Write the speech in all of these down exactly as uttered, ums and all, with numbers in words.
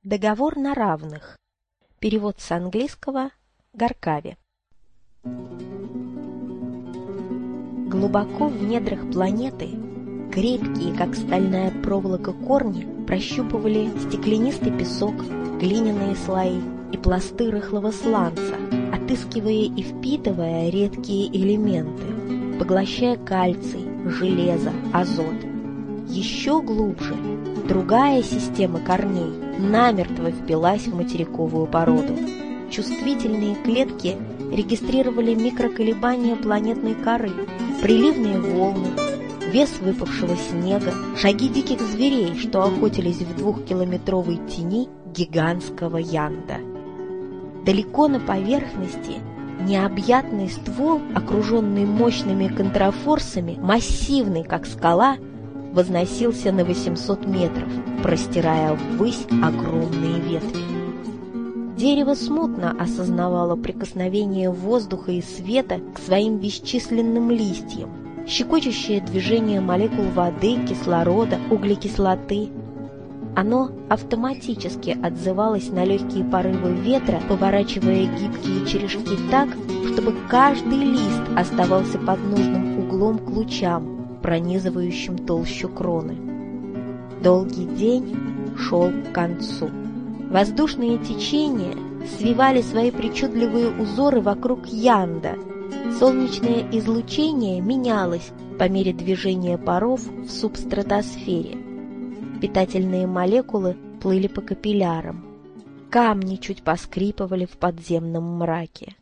Договор на равных. Перевод с английского Гаркави. Глубоко в недрах планеты крепкие, как стальная проволока, корни прощупывали стеклянистый песок, глиняные слои и пласты рыхлого сланца, отыскивая и впитывая редкие элементы, поглощая кальций, железо, азот. Еще глубже другая система корней намертво впилась в материковую породу. Чувствительные клетки регистрировали микроколебания планетной коры, приливные волны, вес выпавшего снега, шаги диких зверей, что охотились в двухкилометровой тени гигантского янда. Далеко на поверхности необъятный ствол, окруженный мощными контрафорсами, массивный, как скала, возносился на восемьсот метров, простирая ввысь огромные ветви. Дерево смутно осознавало прикосновение воздуха и света к своим бесчисленным листьям, щекочущее движение молекул воды, кислорода, углекислоты. Оно автоматически отзывалось на легкие порывы ветра, поворачивая гибкие черешки так, чтобы каждый лист оставался под нужным углом к лучам, пронизывающим толщу кроны. Долгий день шел к концу. Воздушные течения свивали свои причудливые узоры вокруг янда. Солнечное излучение менялось по мере движения паров в субстратосфере. Питательные молекулы плыли по капиллярам. Камни чуть поскрипывали в подземном мраке.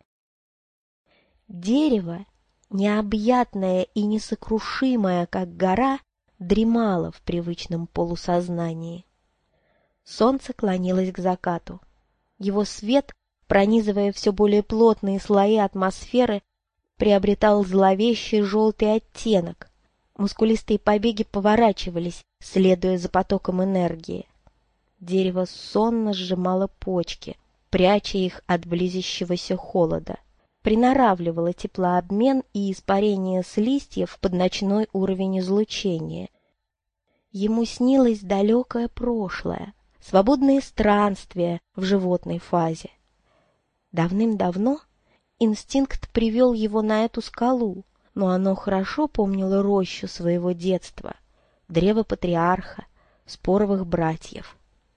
Дерево, необъятное и несокрушимое, как гора, дремало в привычном полусознании. Солнце клонилось к закату. Его свет, пронизывая все более плотные слои атмосферы, приобретал зловещий желтый оттенок. Мускулистые побеги поворачивались, следуя за потоком энергии. Дерево сонно сжимало почки, пряча их от близящегося холода. Приноравливало теплообмен и испарение с листьев под ночной уровень излучения. Ему снилось далекое прошлое, свободные странствия в животной фазе. Давным-давно инстинкт привел его на эту скалу, но оно хорошо помнило рощу своего детства, древо патриарха, споровых братьев.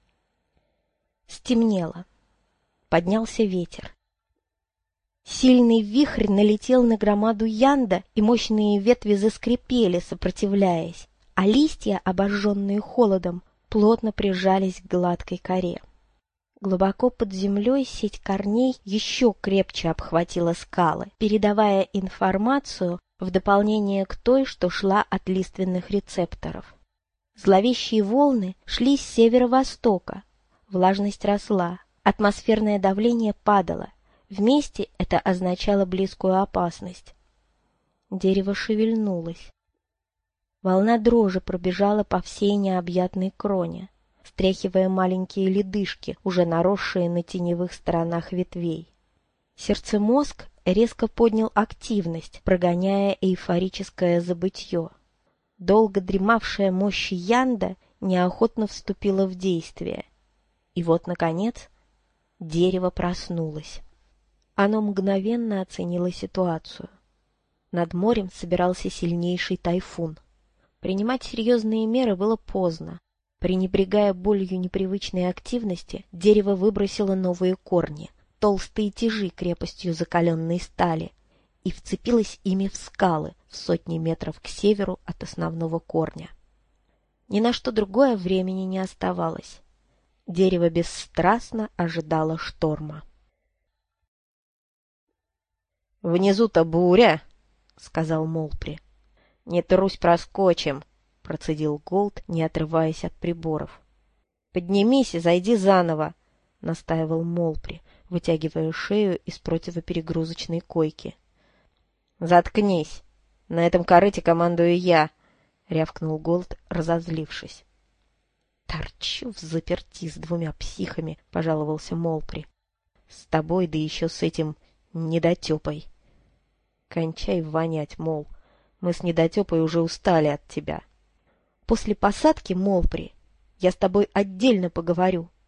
Стемнело. Поднялся ветер. Сильный вихрь налетел на громаду янда, и мощные ветви заскрипели, сопротивляясь, а листья, обожженные холодом, плотно прижались к гладкой коре. Глубоко под землей сеть корней еще крепче обхватила скалы, передавая информацию в дополнение к той, что шла от лиственных рецепторов. Зловещие волны шли с северо-востока, влажность росла, атмосферное давление падало. Вместе это означало близкую опасность. Дерево шевельнулось. Волна дрожи пробежала по всей необъятной кроне, стряхивая маленькие ледышки, уже наросшие на теневых сторонах ветвей. Сердцемозг резко поднял активность, прогоняя эйфорическое забытье. Долго дремавшая мощь янда неохотно вступила в действие. И вот, наконец, дерево проснулось. Оно мгновенно оценило ситуацию. Над морем собирался сильнейший тайфун. Принимать серьезные меры было поздно. Пренебрегая болью непривычной активности, дерево выбросило новые корни, толстые тяжи крепостью закаленной стали, и вцепилось ими в скалы в сотни метров к северу от основного корня. Ни на что другое времени не оставалось. Дерево бесстрастно ожидало шторма. «Внизу-то буря», — сказал Молпри. «Не трусь, проскочим», — процедил Голд, не отрываясь от приборов. «Поднимись и зайди заново», — настаивал Молпри, вытягивая шею из противоперегрузочной койки. «Заткнись! На этом корыте командую я», — рявкнул Голд, разозлившись. «Торчу взаперти с двумя психами», — пожаловался Молпри. «С тобой, да еще с этим недотепой». «Кончай вонять, мол. Мы с недотепой уже устали от тебя». «После посадки, Молпри, я с тобой отдельно поговорю»,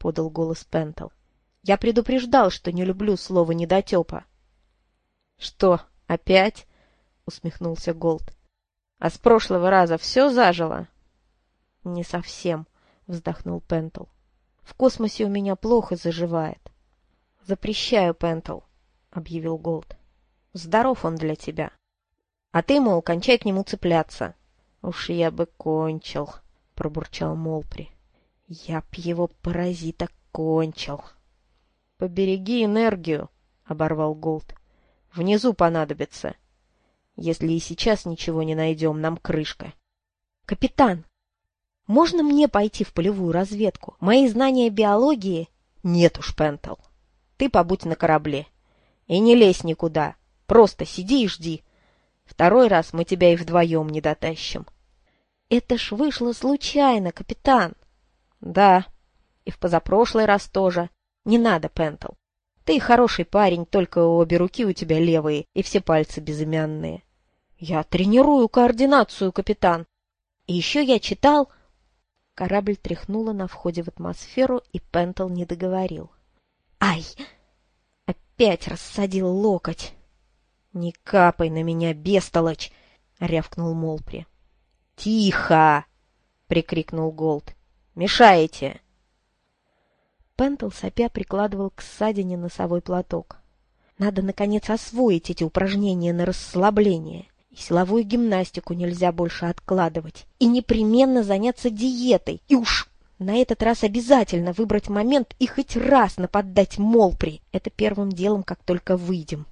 — подал голос Пентл. «Я предупреждал, что не люблю слово «недотепа». «Что, опять?» — усмехнулся Голд. «А с прошлого раза все зажило?» «Не совсем», — вздохнул Пентл. «В космосе у меня плохо заживает». «Запрещаю, Пентл», — объявил Голд. «Здоров он для тебя. А ты, мол, кончай к нему цепляться». «Уж я бы кончил», — пробурчал Молпри. «Я б его, паразита, кончил». «Побереги энергию», — оборвал Голд. «Внизу понадобится. Если и сейчас ничего не найдем, нам крышка». «Капитан, можно мне пойти в полевую разведку? Мои знания биологии...» «Нет уж, Пентл. Ты побудь на корабле. И не лезь никуда. Просто сиди и жди. Второй раз мы тебя и вдвоем не дотащим». «Это ж вышло случайно, капитан». «Да, и в позапрошлый раз тоже. Не надо, Пентл. Ты хороший парень, только обе руки у тебя левые и все пальцы безымянные». «Я тренирую координацию, капитан. И еще я читал...» Корабль тряхнуло на входе в атмосферу, и Пентл не договорил. «Ай! Опять рассадил локоть!» «Не капай на меня, бестолочь!» — рявкнул Молпри. «Тихо!» — прикрикнул Голд. «Мешаете!» Пентл сопя прикладывал к ссадине носовой платок. «Надо, наконец, освоить эти упражнения на расслабление. И силовую гимнастику нельзя больше откладывать. И непременно заняться диетой. И уж на этот раз обязательно выбрать момент и хоть раз наподдать Молпри. Это первым делом, как только выйдем».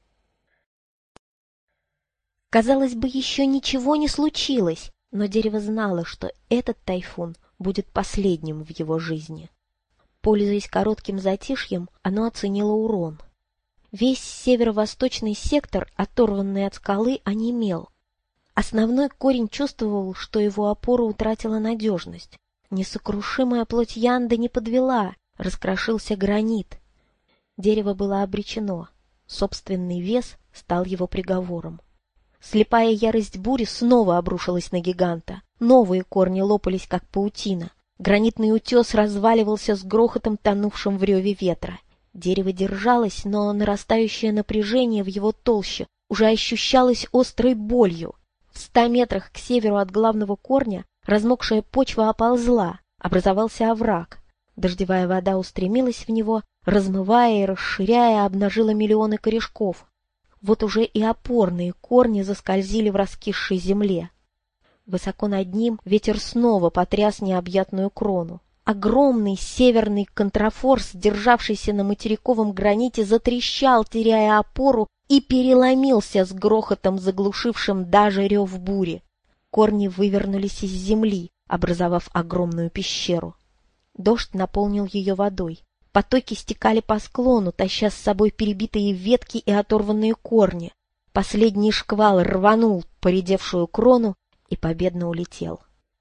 Казалось бы, еще ничего не случилось, но дерево знало, что этот тайфун будет последним в его жизни. Пользуясь коротким затишьем, оно оценило урон. Весь северо-восточный сектор, оторванный от скалы, онемел. Основной корень чувствовал, что его опора утратила надежность. Несокрушимая плоть Янда не подвела, раскрошился гранит. Дерево было обречено. Собственный вес стал его приговором. Слепая ярость бури снова обрушилась на гиганта. Новые корни лопались, как паутина. Гранитный утес разваливался с грохотом, тонувшим в реве ветра. Дерево держалось, но нарастающее напряжение в его толще уже ощущалось острой болью. В ста метрах к северу от главного корня размокшая почва оползла, образовался овраг. Дождевая вода устремилась в него, размывая и расширяя, обнажила миллионы корешков. Вот уже и опорные корни заскользили в раскисшей земле. Высоко над ним ветер снова потряс необъятную крону. Огромный северный контрафорс, державшийся на материковом граните, затрещал, теряя опору, и переломился с грохотом, заглушившим даже рев бури. Корни вывернулись из земли, образовав огромную пещеру. Дождь наполнил ее водой. Потоки стекали по склону, таща с собой перебитые ветки и оторванные корни. Последний шквал рванул поредевшую крону и победно улетел.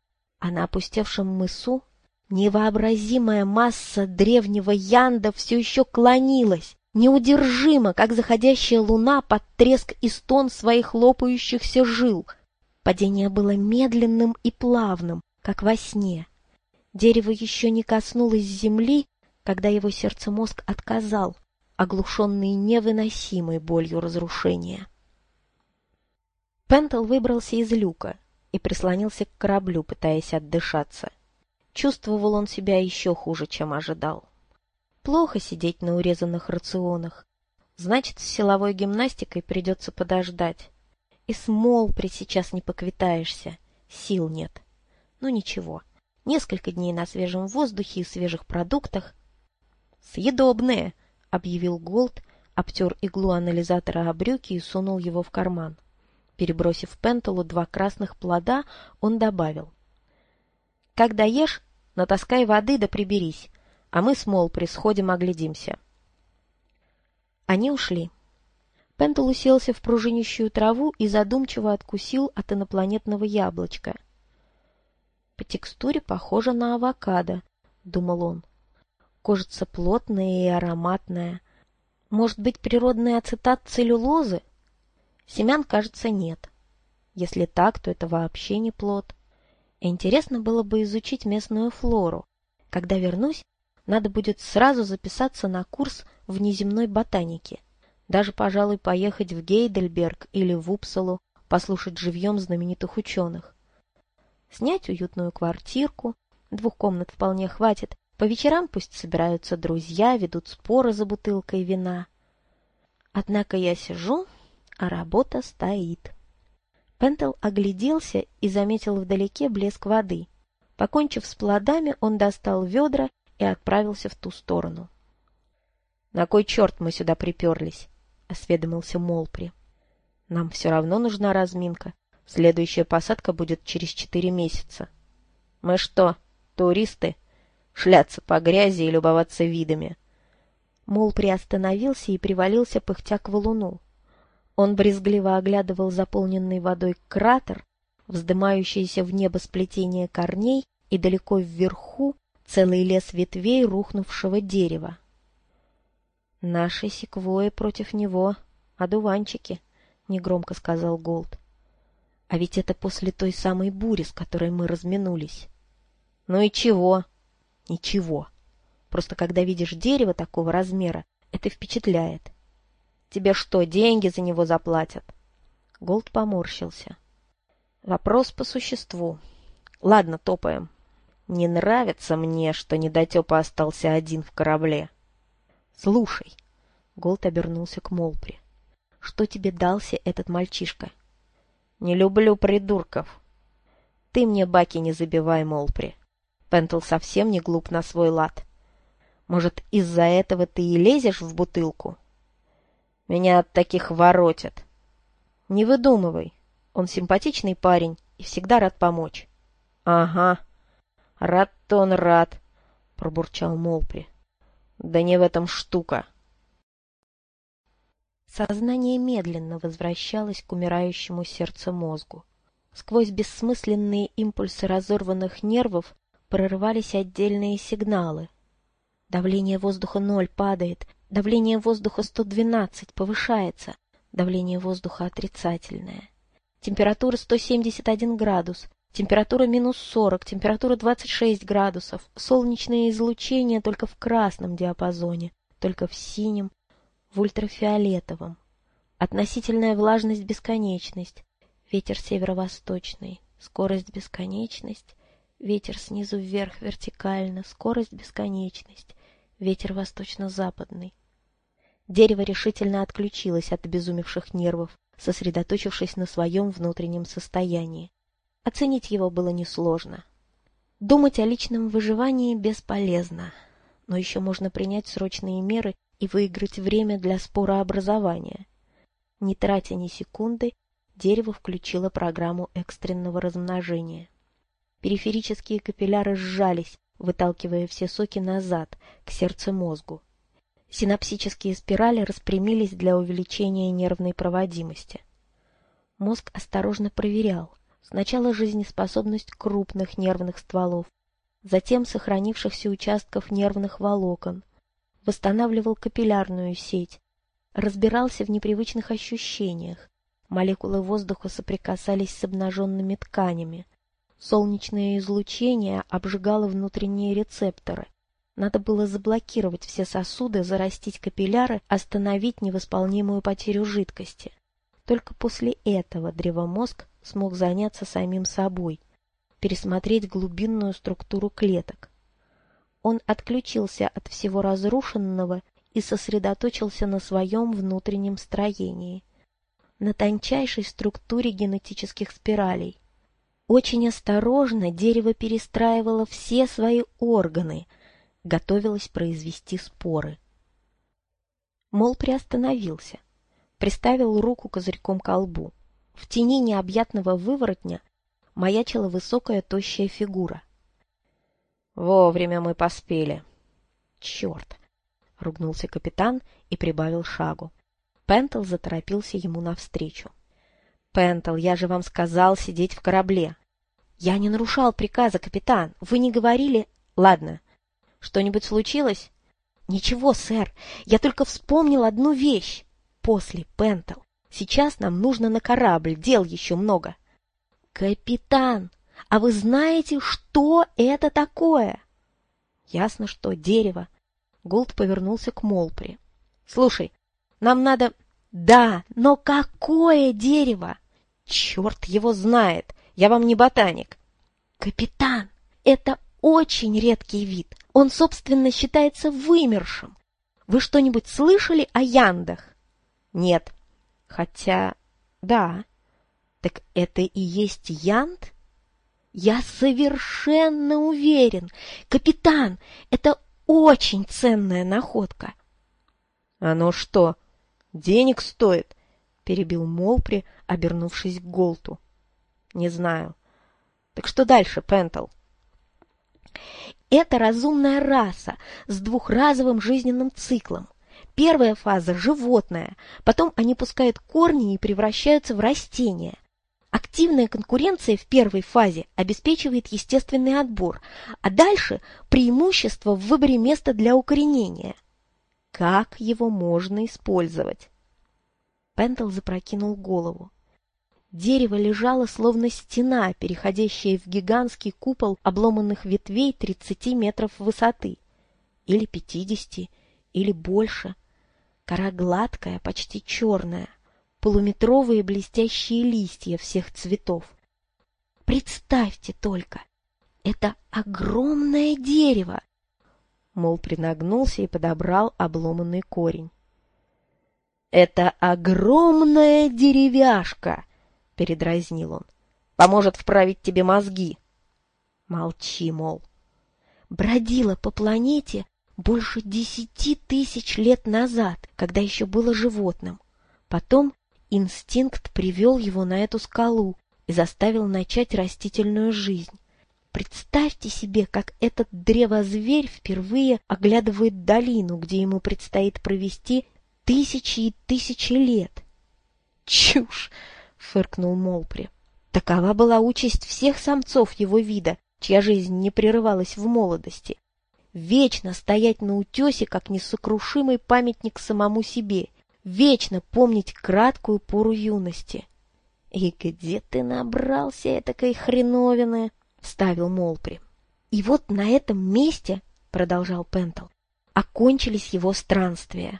А на опустевшем мысу невообразимая масса древнего Янда все еще клонилась, неудержимо, как заходящая луна под треск и стон своих лопающихся жил. Падение было медленным и плавным, как во сне. Дерево еще не коснулось земли, когда его сердцемозг отказал, оглушенный невыносимой болью разрушения. Пентл выбрался из люка и прислонился к кораблю, пытаясь отдышаться. Чувствовал он себя еще хуже, чем ожидал. Плохо сидеть на урезанных рационах. Значит, с силовой гимнастикой придется подождать. И с Молпри сейчас не поквитаешься. Сил нет. Ну ничего. Несколько дней на свежем воздухе и свежих продуктах. «Съедобные!» — объявил Голд, обтер иглу анализатора о брюки и сунул его в карман. Перебросив Пенталу два красных плода, он добавил: «Когда ешь, натаскай воды да приберись, а мы с Молпри сходим оглядимся». Они ушли. Пентал уселся в пружинищую траву и задумчиво откусил от инопланетного яблочка. «По текстуре похоже на авокадо», — думал он. «Кожица плотная и ароматная. Может быть, природный ацетат целлюлозы? Семян, кажется, нет. Если так, то это вообще не плод. Интересно было бы изучить местную флору. Когда вернусь, Надо будет сразу записаться на курс внеземной ботаники. Даже, пожалуй, поехать в Гейдельберг или в Упсалу, послушать живьем знаменитых ученых. Снять уютную квартирку, двух комнат вполне хватит, по вечерам пусть собираются друзья, ведут споры за бутылкой вина. Однако я сижу, а работа стоит. Пентл огляделся и заметил вдалеке блеск воды. Покончив с плодами, он достал ведра и отправился в ту сторону. — На кой черт мы сюда приперлись? — осведомился Молпри. — Нам все равно нужна разминка. Следующая посадка будет через четыре месяца. — Мы что, туристы? Шляться по грязи и любоваться видами? Молпри остановился и привалился пыхтя к валуну. Он брезгливо оглядывал заполненный водой кратер, вздымающееся в небо сплетение корней и далеко вверху целый лес ветвей рухнувшего дерева. «Наши секвои против него — одуванчики», — негромко сказал Голд. «А ведь это после той самой бури, с которой мы разминулись». «Ну и чего?» «Ничего. Просто когда видишь дерево такого размера, это впечатляет. Тебе что, деньги за него заплатят?» Голд поморщился. «Вопрос по существу. Ладно, топаем. Не нравится мне, что недотепа остался один в корабле». «Слушай», — Голд обернулся к Молпри, — «что тебе дался этот мальчишка?» «Не люблю придурков». «Ты мне баки не забивай, Молпри. Пентл совсем не глуп на свой лад. Может, из-за этого ты и лезешь в бутылку?» «Меня от таких воротят». «Не выдумывай. Он симпатичный парень и всегда рад помочь». «Ага, рад-то он рад», — пробурчал Молпри. «Да не в этом штука». Сознание медленно возвращалось к умирающему сердцу-мозгу. Сквозь бессмысленные импульсы разорванных нервов прорывались отдельные сигналы. Давление воздуха ноль падает, давление воздуха сто двенадцать повышается, давление воздуха отрицательное. Температура сто семьдесят один градус, температура минус сорок, температура двадцать шесть градусов, солнечное излучение только в красном диапазоне, только в синем, в ультрафиолетовом. Относительная влажность — бесконечность, ветер северо-восточный, скорость — бесконечность, ветер снизу вверх вертикально, скорость — бесконечность, ветер восточно-западный. Дерево решительно отключилось от обезумевших нервов, сосредоточившись на своем внутреннем состоянии. Оценить его было несложно. Думать о личном выживании бесполезно, но еще можно принять срочные меры и выиграть время для спорообразования. Не тратя ни секунды, дерево включило программу экстренного размножения. Периферические капилляры сжались, выталкивая все соки назад, к сердцу-мозгу. Синапсические спирали распрямились для увеличения нервной проводимости. Мозг осторожно проверял сначала жизнеспособность крупных нервных стволов, затем сохранившихся участков нервных волокон, восстанавливал капиллярную сеть, разбирался в непривычных ощущениях. Молекулы воздуха соприкасались с обнаженными тканями. Солнечное излучение обжигало внутренние рецепторы. Надо было заблокировать все сосуды, зарастить капилляры, остановить невосполнимую потерю жидкости. Только после этого древомозг смог заняться самим собой, пересмотреть глубинную структуру клеток. Он отключился от всего разрушенного и сосредоточился на своем внутреннем строении, на тончайшей структуре генетических спиралей. Очень осторожно дерево перестраивало все свои органы, готовилось произвести споры. Мол приостановился, приставил руку козырьком ко лбу. В тени необъятного выворотня маячила высокая тощая фигура. «Вовремя мы поспели». «Черт!» — ругнулся капитан и прибавил шагу. Пентл заторопился ему навстречу. «Пентл, я же вам сказал сидеть в корабле». «Я не нарушал приказа, капитан. Вы не говорили...» «Ладно. Что-нибудь случилось?» «Ничего, сэр. Я только вспомнил одну вещь. После, Пентл. Сейчас нам нужно на корабль. Дел еще много». «Капитан, а вы знаете, что это такое?» Ясно, что дерево. Голд повернулся к Молпри. Слушай, нам надо... Да, но какое дерево? Черт его знает, я вам не ботаник. Капитан, это очень редкий вид. Он, собственно, считается вымершим. Вы что-нибудь слышали о яндах? Нет. Хотя, да. Так это и есть янд? Я совершенно уверен. Капитан, это очень ценная находка. Оно что, денег стоит? Перебил Молпри, обернувшись к Голту. Не знаю. Так что дальше, Пентл? Это разумная раса с двухразовым жизненным циклом. Первая фаза – животное, потом они пускают корни и превращаются в растения. Активная конкуренция в первой фазе обеспечивает естественный отбор, а дальше преимущество в выборе места для укоренения. Как его можно использовать? Пентл запрокинул голову. Дерево лежало словно стена, переходящая в гигантский купол обломанных ветвей тридцати метров высоты. Или пятидесяти, или больше. Кора гладкая, почти черная. Полуметровые блестящие листья всех цветов. Представьте только, это огромное дерево. Молпри нагнулся и подобрал обломанный корень. Это огромная деревяшка, передразнил он. Поможет вправить тебе мозги. Молчи, мол. Бродила по планете больше десяти тысяч лет назад, когда еще было животным. Потом инстинкт привел его на эту скалу и заставил начать растительную жизнь. Представьте себе, как этот древозверь впервые оглядывает долину, где ему предстоит провести тысячи и тысячи лет. Чушь! — фыркнул Молпри. Такова была участь всех самцов его вида, чья жизнь не прерывалась в молодости. Вечно стоять на утесе, как несокрушимый памятник самому себе, вечно помнить краткую пору юности. — И где ты набрался этакой хреновины? — вставил Молпри. — И вот на этом месте, — продолжал Пентл, — окончились его странствия.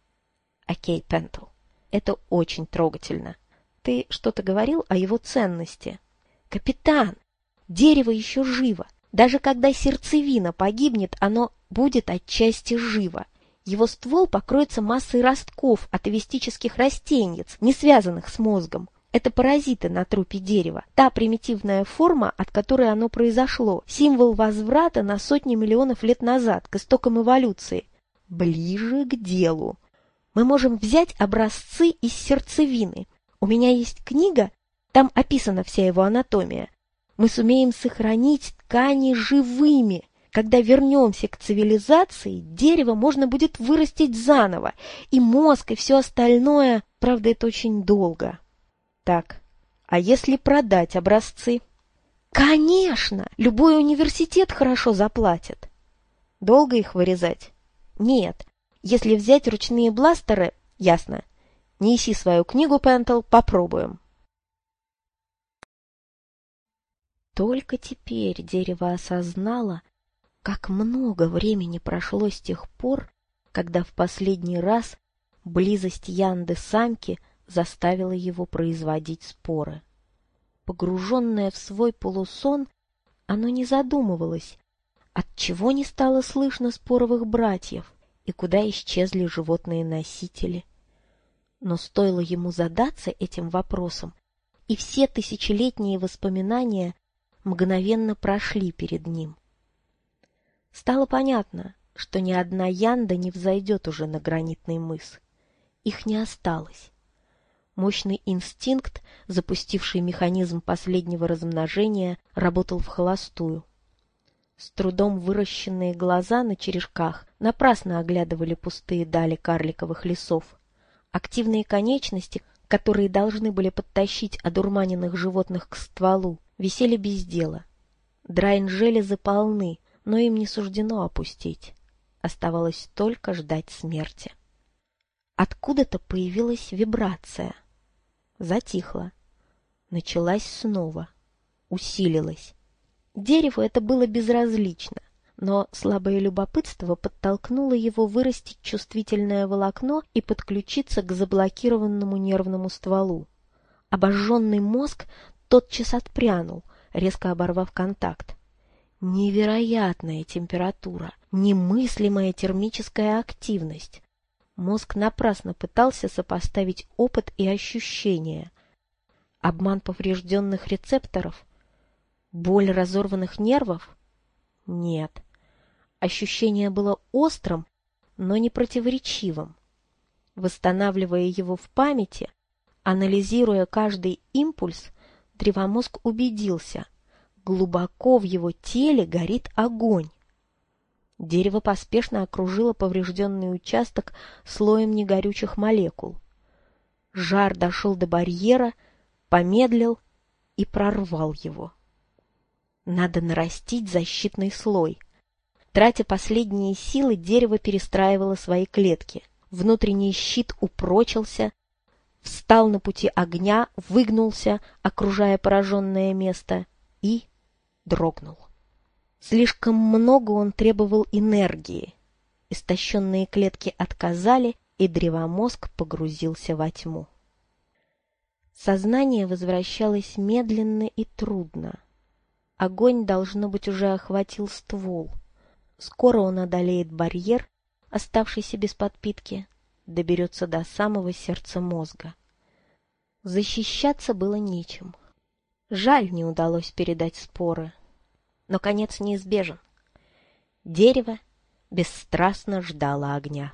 — Окей, Пентл, это очень трогательно. Ты что-то говорил о его ценности. — Капитан, дерево еще живо. Даже когда сердцевина погибнет, оно будет отчасти живо. Его ствол покроется массой ростков атовистических растенец, не связанных с мозгом. Это паразиты на трупе дерева, та примитивная форма, от которой оно произошло, символ возврата на сотни миллионов лет назад, к истокам эволюции. Ближе к делу. Мы можем взять образцы из сердцевины. У меня есть книга, там описана вся его анатомия. Мы сумеем сохранить ткани живыми. Когда вернемся к цивилизации, дерево можно будет вырастить заново, и мозг, и все остальное, правда, это очень долго. Так, а если продать образцы? Конечно! Любой университет хорошо заплатит. Долго их вырезать? Нет. Если взять ручные бластеры, ясно. Неси свою книгу, Пентл, попробуем. Только теперь дерево осознало, как много времени прошло с тех пор, когда в последний раз близость Янды-самки заставила его производить споры. Погруженное в свой полусон, оно не задумывалось, отчего не стало слышно споровых братьев и куда исчезли животные-носители. Но стоило ему задаться этим вопросом, и все тысячелетние воспоминания мгновенно прошли перед ним. Стало понятно, что ни одна Янда не взойдет уже на гранитный мыс. Их не осталось. Мощный инстинкт, запустивший механизм последнего размножения, работал вхолостую. С трудом выращенные глаза на черешках напрасно оглядывали пустые дали карликовых лесов. Активные конечности, которые должны были подтащить одурманенных животных к стволу, висели без дела. Драйн-железы полны, но им не суждено опустить. Оставалось только ждать смерти. Откуда-то появилась вибрация. Затихла. Началась снова. Усилилась. Дереву это было безразлично. но слабое любопытство подтолкнуло его вырастить чувствительное волокно и подключиться к заблокированному нервному стволу. Обожженный мозг тотчас отпрянул, резко оборвав контакт. Невероятная температура, немыслимая термическая активность. Мозг напрасно пытался сопоставить опыт и ощущения. Обман поврежденных рецепторов? Боль разорванных нервов? Нет. Ощущение было острым, но не противоречивым. Восстанавливая его в памяти, анализируя каждый импульс, древомозг убедился – глубоко в его теле горит огонь. Дерево поспешно окружило поврежденный участок слоем негорючих молекул. Жар дошел до барьера, помедлил и прорвал его. Надо нарастить защитный слой. Тратя последние силы, дерево перестраивало свои клетки. Внутренний щит упрочился, встал на пути огня, выгнулся, окружая пораженное место, и дрогнул. Слишком много он требовал энергии. Истощенные клетки отказали, и древомозг погрузился во тьму. Сознание возвращалось медленно и трудно. Огонь, должно быть, уже охватил ствол. Скоро он одолеет барьер, оставшийся без подпитки, доберется до самого сердца мозга. Защищаться было нечем. Жаль, не удалось передать споры. Но конец неизбежен. Дерево бесстрастно ждало огня.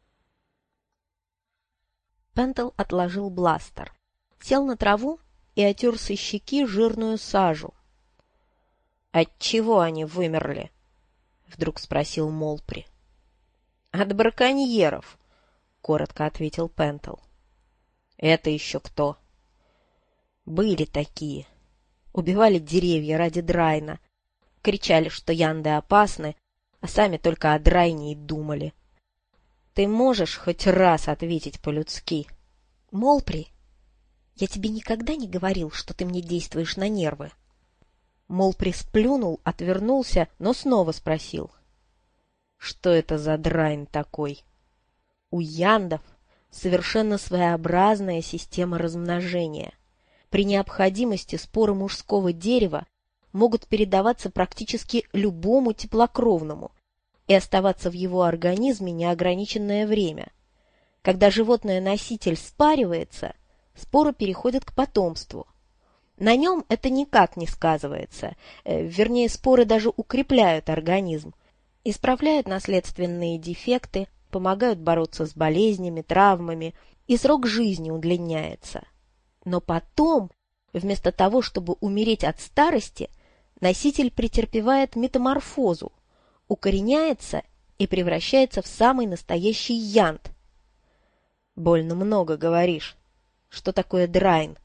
Пентл отложил бластер, сел на траву и отер со щеки жирную сажу. — Отчего они вымерли? — вдруг спросил Молпри. — От браконьеров, — коротко ответил Пентл. — Это еще кто? — Были такие. Убивали деревья ради Драйна. Кричали, что янды опасны, а сами только о Драйне и думали. Ты можешь хоть раз ответить по-людски? Молпри, я тебе никогда не говорил, что ты мне действуешь на нервы. Молпри сплюнул, отвернулся, но снова спросил. Что это за Драйн такой? У яндов совершенно своеобразная система размножения. При необходимости споры мужского дерева могут передаваться практически любому теплокровному и оставаться в его организме неограниченное время. Когда животное-носитель спаривается, споры переходят к потомству. На нем это никак не сказывается, вернее, споры даже укрепляют организм, исправляют наследственные дефекты, помогают бороться с болезнями, травмами, и срок жизни удлиняется. Но потом, вместо того, чтобы умереть от старости, носитель претерпевает метаморфозу, укореняется и превращается в самый настоящий янд. Больно много говоришь. Что такое Драйн?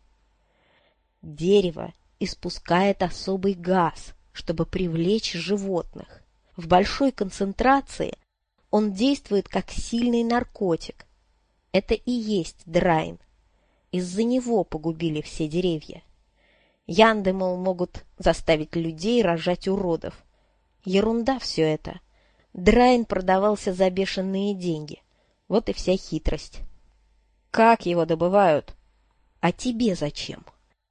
Дерево испускает особый газ, чтобы привлечь животных. В большой концентрации он действует как сильный наркотик. Это и есть Драйн. Из-за него погубили все деревья. Янды, мол, могут заставить людей рожать уродов. Ерунда все это. Драйн продавался за бешеные деньги. Вот и вся хитрость. Как его добывают? А тебе зачем?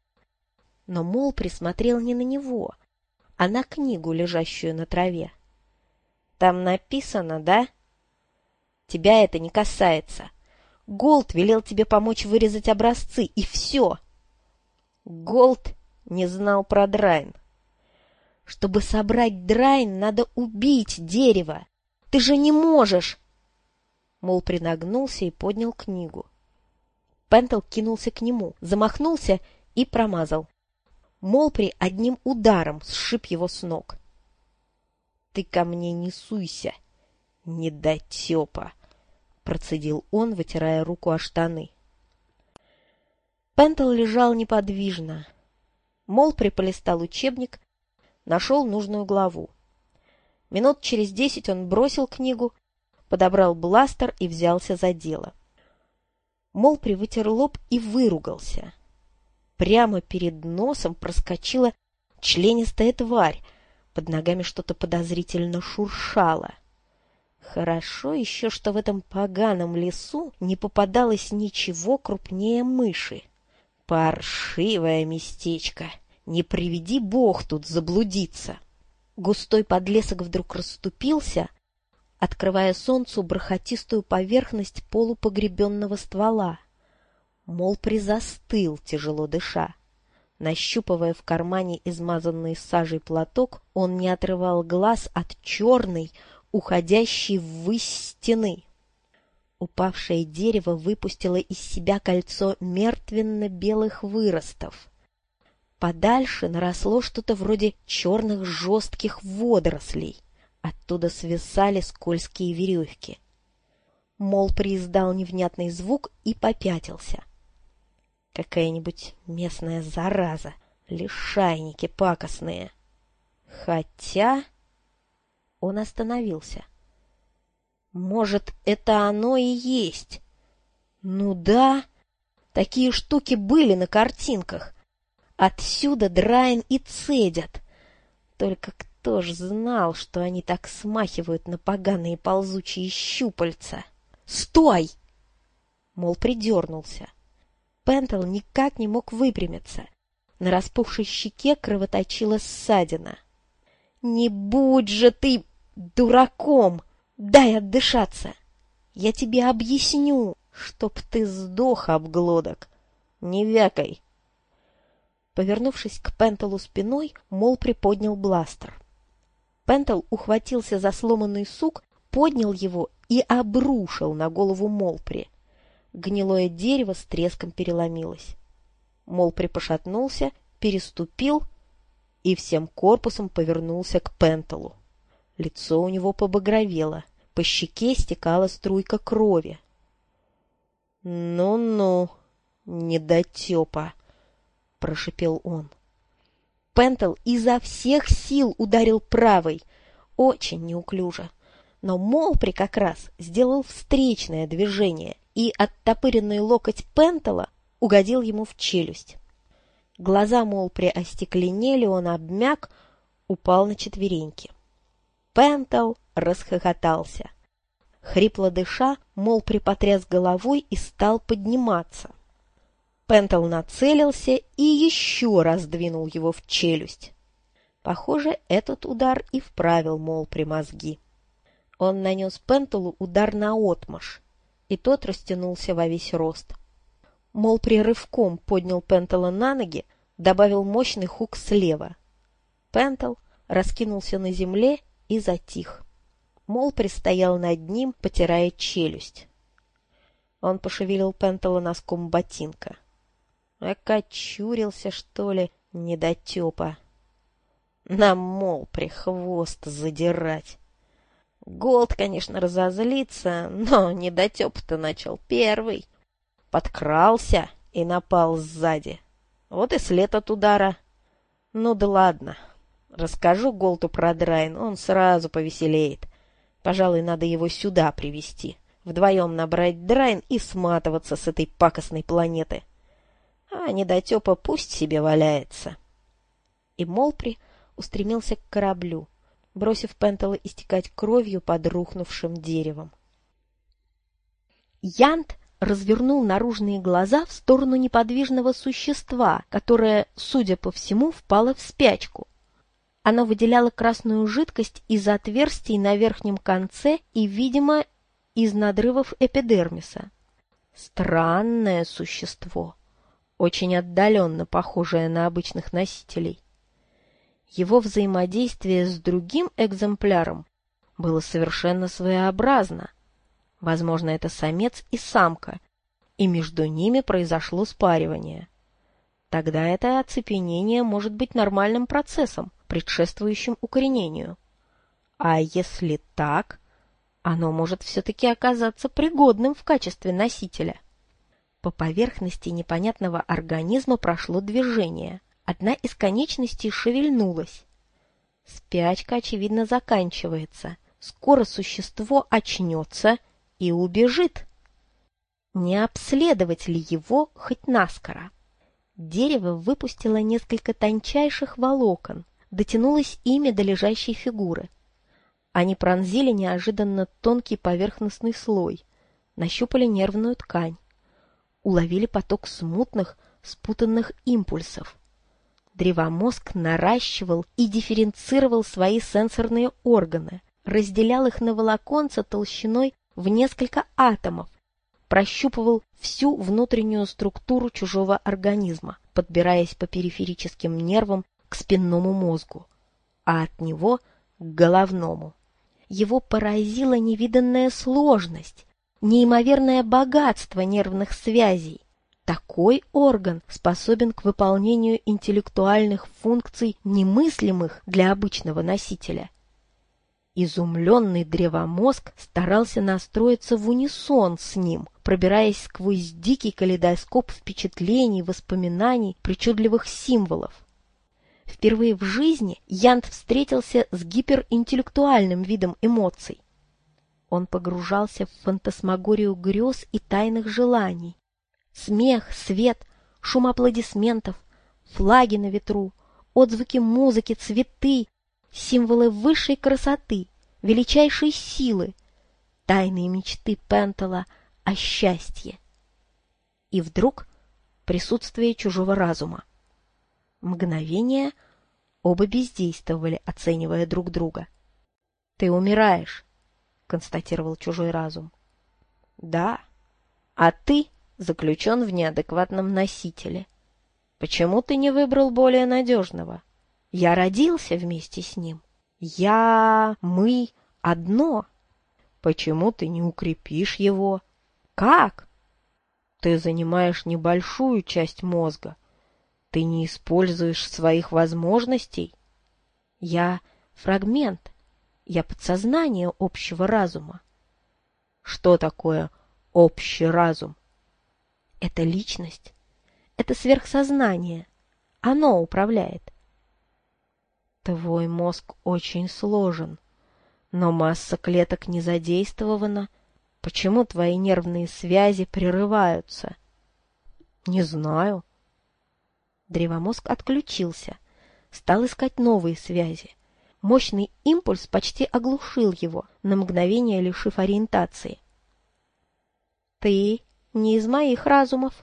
Но Мол присмотрел не на него, а на книгу, лежащую на траве. Там написано, да? Тебя это не касается. Голд велел тебе помочь вырезать образцы, и все. Голд не знал про Драйн. Чтобы собрать Драйн, надо убить дерево. Ты же не можешь. Мол принагнулся и поднял книгу. Пентл кинулся к нему, замахнулся и промазал. Молпри одним ударом сшиб его с ног. — Ты ко мне не суйся, недотепа! — процедил он, вытирая руку о штаны. Пентл лежал неподвижно. Молпри полистал учебник, нашел нужную главу. Минут через десять он бросил книгу, подобрал бластер и взялся за дело. Молпри вытер лоб и выругался. Прямо перед носом проскочила членистая тварь, Под ногами что-то подозрительно шуршало. Хорошо еще, что в этом поганом лесу не попадалось ничего крупнее мыши. Паршивое местечко. Не приведи бог тут заблудиться. Густой подлесок вдруг расступился, открывая солнцу бархатистую поверхность полупогребенного ствола. Молпри застыл, тяжело дыша. Нащупывая в кармане измазанный сажей платок, он не отрывал глаз от черной, уходящей ввысь стены. Упавшее дерево выпустило из себя кольцо мертвенно-белых выростов. Подальше наросло что-то вроде черных жестких водорослей. Оттуда свисали скользкие веревки. Молпри издал невнятный звук и попятился. Какая-нибудь местная зараза, лишайники пакостные. Хотя... Он остановился. Может, это оно и есть? Ну да, такие штуки были на картинках. Отсюда Драйн и цедят. Только кто ж знал, что они так смахивают на поганые ползучие щупальца? Стой! Мол, придернулся. Пентл никак не мог выпрямиться. На распухшей щеке кровоточила ссадина. «Не будь же ты дураком! Дай отдышаться! Я тебе объясню, чтоб ты сдох, обглодок! Не вякай!» Повернувшись к Пентлу спиной, Мол приподнял бластер. Пентл ухватился за сломанный сук, поднял его и обрушил на голову Молпри. Гнилое дерево с треском переломилось. Молпри пошатнулся, переступил и всем корпусом повернулся к Пентлу. Лицо у него побагровело, по щеке стекала струйка крови. «Ну-ну, недотепа!» — прошипел он. Пентл изо всех сил ударил правой, очень неуклюже. Но Молпри как раз сделал встречное движение, и оттопыренный локоть Пентла угодил ему в челюсть. Глаза Молпри остекленели, он обмяк, упал на четвереньки. Пентл расхохотался. Хрипло дыша, Молпри потряс головой и стал подниматься. Пентл нацелился и еще раз двинул его в челюсть. Похоже, этот удар и вправил Молпри мозги. Он нанес Пентлу удар наотмашь, и тот растянулся во весь рост. Молпри рывком поднял Пентла на ноги, добавил мощный хук слева. Пентл раскинулся на земле и затих. Молпри стоял над ним, потирая челюсть. Он пошевелил Пентла носком ботинка. Окочурился, что ли, недотепа. Нам, Молпри, хвост задирать. Голд, конечно, разозлится, но недотеп-то начал первый. Подкрался и напал сзади. Вот и след от удара. Ну да ладно. Расскажу Голту про Драйн, он сразу повеселеет. Пожалуй, надо его сюда привести. Вдвоем набрать Драйн и сматываться с этой пакостной планеты. А недотепа пусть себе валяется. И Молпри устремился к кораблю, бросив Пентла истекать кровью под рухнувшим деревом. Янт развернул наружные глаза в сторону неподвижного существа, которое, судя по всему, впало в спячку. Оно выделяло красную жидкость из отверстий на верхнем конце и, видимо, из надрывов эпидермиса. Странное существо, очень отдаленно похожее на обычных носителей. Его взаимодействие с другим экземпляром было совершенно своеобразно. Возможно, это самец и самка, и между ними произошло спаривание. Тогда это оцепенение может быть нормальным процессом, предшествующим укоренению. А если так, оно может все-таки оказаться пригодным в качестве носителя. По поверхности непонятного организма прошло движение. Одна из конечностей шевельнулась. Спячка, очевидно, заканчивается. Скоро существо очнется и убежит. Не обследовать ли его хоть наскоро? Дерево выпустило несколько тончайших волокон, дотянулось ими до лежащей фигуры. Они пронзили неожиданно тонкий поверхностный слой, нащупали нервную ткань, уловили поток смутных, спутанных импульсов. Древомозг наращивал и дифференцировал свои сенсорные органы, разделял их на волоконца толщиной в несколько атомов, прощупывал всю внутреннюю структуру чужого организма, подбираясь по периферическим нервам к спинному мозгу, а от него к головному. Его поразила невиданная сложность, неимоверное богатство нервных связей. Такой орган способен к выполнению интеллектуальных функций, немыслимых для обычного носителя. Изумленный древомозг старался настроиться в унисон с ним, пробираясь сквозь дикий калейдоскоп впечатлений, воспоминаний, причудливых символов. Впервые в жизни Янд встретился с гиперинтеллектуальным видом эмоций. Он погружался в фантасмагорию грез и тайных желаний. Смех, свет, шум аплодисментов, флаги на ветру, отзвуки музыки, цветы, символы высшей красоты, величайшей силы, тайные мечты Пентала о счастье. И вдруг присутствие чужого разума. Мгновение оба бездействовали, оценивая друг друга. — Ты умираешь, — констатировал чужой разум. — Да, а ты заключен в неадекватном носителе. Почему ты не выбрал более надежного? Я родился вместе с ним. Я, мы одно. Почему ты не укрепишь его? Как? Ты занимаешь небольшую часть мозга. Ты не используешь своих возможностей. Я фрагмент. Я подсознание общего разума. Что такое общий разум? Это личность. Это сверхсознание. Оно управляет. Твой мозг очень сложен, но масса клеток не задействована. Почему твои нервные связи прерываются? Не знаю. Древомозг отключился, стал искать новые связи. Мощный импульс почти оглушил его, на мгновение лишив ориентации. Ты не из моих разумов.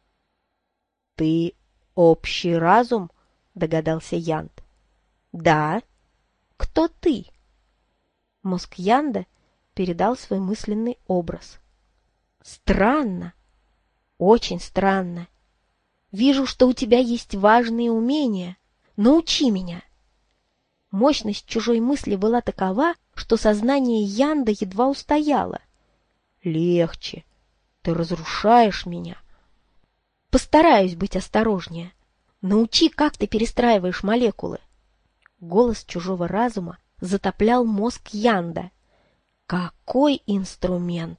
Ты общий разум, догадался Янд. Да. Кто ты? Мозг Янда передал свой мысленный образ. Странно. Очень странно. Вижу, что у тебя есть важные умения. Научи меня. Мощность чужой мысли была такова, что сознание Янда едва устояло. Легче. Ты разрушаешь меня. Постараюсь быть осторожнее. Научи, как ты перестраиваешь молекулы. Голос чужого разума затоплял мозг Янда. Какой инструмент!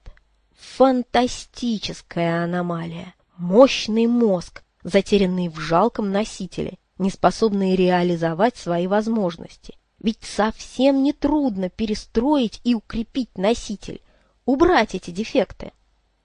Фантастическая аномалия! Мощный мозг, затерянный в жалком носителе, не способный реализовать свои возможности. Ведь совсем не трудно перестроить и укрепить носитель, убрать эти дефекты.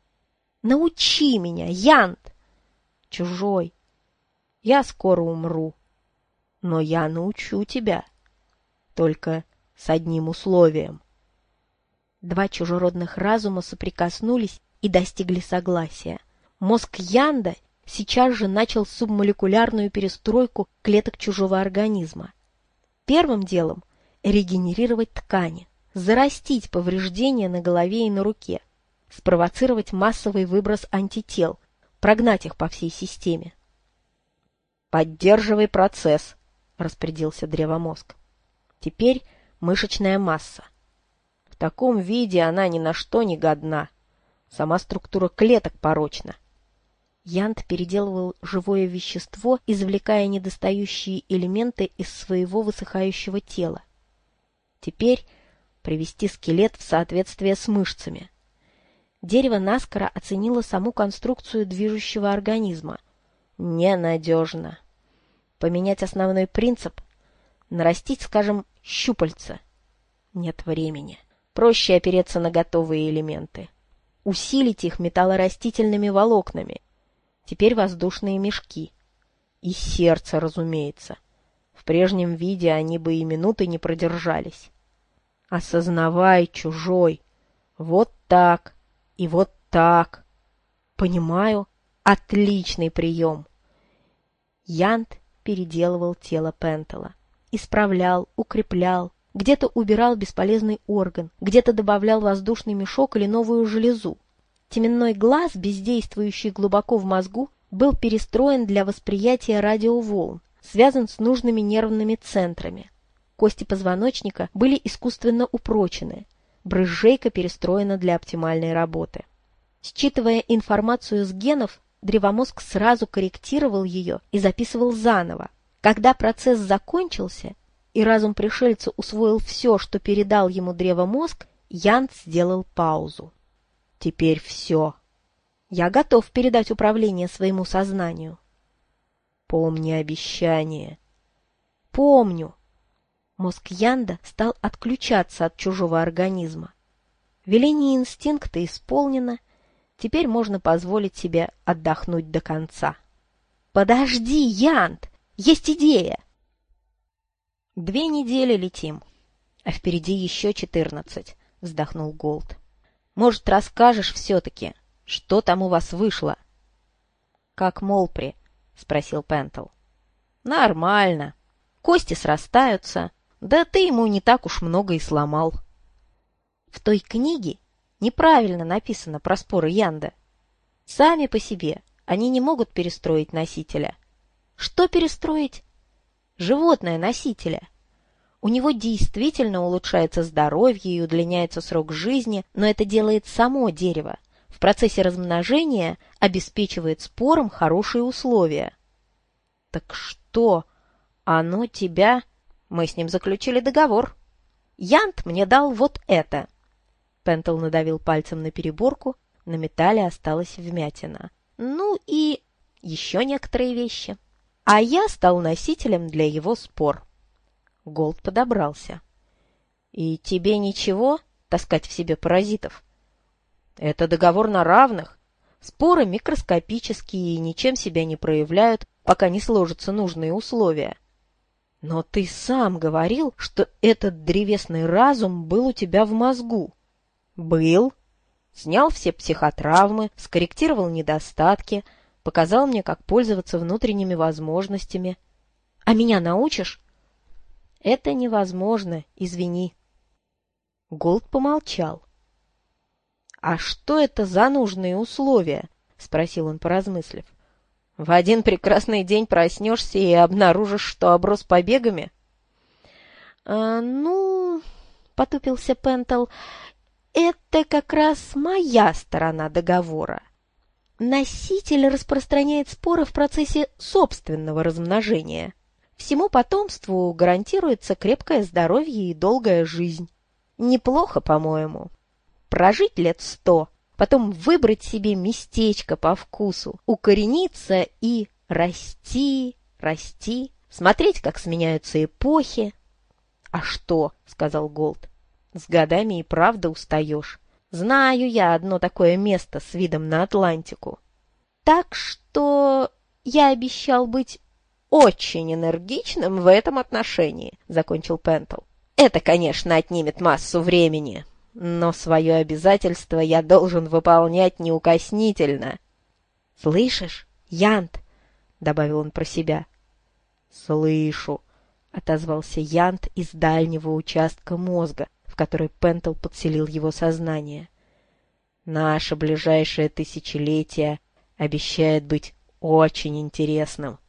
Научи меня, Янд! Чужой. Я скоро умру. Но я научу тебя. Только с одним условием. Два чужеродных разума соприкоснулись и достигли согласия. Мозг Янда сейчас же начал субмолекулярную перестройку клеток чужого организма. Первым делом регенерировать ткани, зарастить повреждения на голове и на руке, спровоцировать массовый выброс антител, прогнать их по всей системе. «Поддерживай процесс», — распорядился древомозг. «Теперь мышечная масса. В таком виде она ни на что не годна. Сама структура клеток порочна». Янд переделывал живое вещество, извлекая недостающие элементы из своего высыхающего тела. Теперь привести скелет в соответствие с мышцами. Дерево наскоро оценило саму конструкцию движущего организма. Ненадежно. Поменять основной принцип? Нарастить, скажем, щупальца? Нет времени. Проще опереться на готовые элементы. Усилить их металлорастительными волокнами. Теперь воздушные мешки. И сердце, разумеется. В прежнем виде они бы и минуты не продержались. Осознавай, чужой. Вот так и вот так. Понимаю. Отличный прием. Янд переделывал тело Пентела. Исправлял, укреплял, где-то убирал бесполезный орган, где-то добавлял воздушный мешок или новую железу. Теменной глаз, бездействующий глубоко в мозгу, был перестроен для восприятия радиоволн, связан с нужными нервными центрами. Кости позвоночника были искусственно упрочены, брызжейка перестроена для оптимальной работы. Считывая информацию с генов, древомозг сразу корректировал ее и записывал заново. Когда процесс закончился, и разум пришельца усвоил все, что передал ему древомозг, Янд сделал паузу. Теперь все. Я готов передать управление своему сознанию. Помни обещание. Помню. Мозг Янда стал отключаться от чужого организма. Веление инстинкта исполнено, теперь можно позволить себе отдохнуть до конца. Подожди, Янд, есть идея. Две недели летим, а впереди еще четырнадцать, вздохнул Голд. Может, расскажешь все-таки, что там у вас вышло? Как Молпри? Спросил Пентл. Нормально. Кости срастаются, да ты ему не так уж много и сломал. В той книге неправильно написано про споры Янда. Сами по себе они не могут перестроить носителя. Что перестроить? Животное носителя. У него действительно улучшается здоровье и удлиняется срок жизни, но это делает само дерево. В процессе размножения обеспечивает спорам хорошие условия. Так что? Оно тебя... Мы с ним заключили договор. Янд мне дал вот это. Пентл надавил пальцем на переборку, на металле осталась вмятина. Ну и еще некоторые вещи. А я стал носителем для его спор. Голд подобрался. И тебе ничего таскать в себе паразитов? Это договор на равных. Споры микроскопические и ничем себя не проявляют, пока не сложатся нужные условия. Но ты сам говорил, что этот древесный разум был у тебя в мозгу. Был. Снял все психотравмы, скорректировал недостатки, показал мне, как пользоваться внутренними возможностями. А меня научишь? Это невозможно, извини. Голд помолчал. А что это за нужные условия? Спросил он, поразмыслив. В один прекрасный день проснешься и обнаружишь, что оброс побегами? А, ну, потупился Пентл, это как раз моя сторона договора. Носитель распространяет споры в процессе собственного размножения. Всему потомству гарантируется крепкое здоровье и долгая жизнь. Неплохо, по-моему. Прожить лет сто, потом выбрать себе местечко по вкусу, укорениться и расти, расти, смотреть, как сменяются эпохи. — А что? — сказал Голд. — С годами и правда устаешь. Знаю я одно такое место с видом на Атлантику. Так что я обещал быть очень энергичным в этом отношении, — закончил Пентл. Это, конечно, отнимет массу времени, но свое обязательство я должен выполнять неукоснительно. — Слышишь, Янд? — добавил он про себя. — Слышу, — отозвался Янд из дальнего участка мозга, в который Пентл подселил его сознание. — Наше ближайшее тысячелетие обещает быть очень интересным.